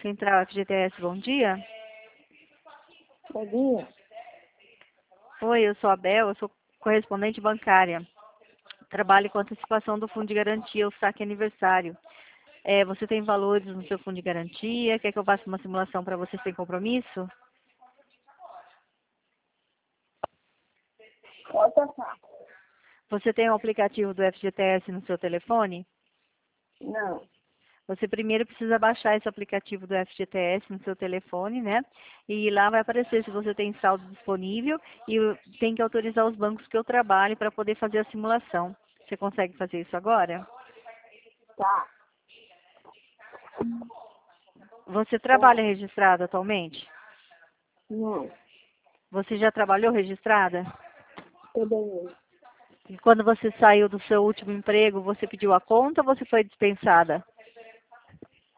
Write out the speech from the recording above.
Central FGTS, bom dia. Bom dia. Oi, eu sou a Bel, eu sou correspondente bancária. Trabalho com antecipação do fundo de garantia, o saque aniversário. Você tem valores no seu fundo de garantia? Quer que eu faça uma simulação para você sem compromisso? Pode passar. Você tem o aplicativo do FGTS no seu telefone? Não. Você primeiro precisa baixar esse aplicativo do FGTS no seu telefone, né? E lá vai aparecer se você tem saldo disponível e tem que autorizar os bancos que eu trabalho para poder fazer a simulação. Você consegue fazer isso agora? Tá. Você trabalha registrado atualmente? Não. Você já trabalhou registrada? Tô bem. E quando você saiu do seu último emprego, você pediu a conta ou você foi dispensada?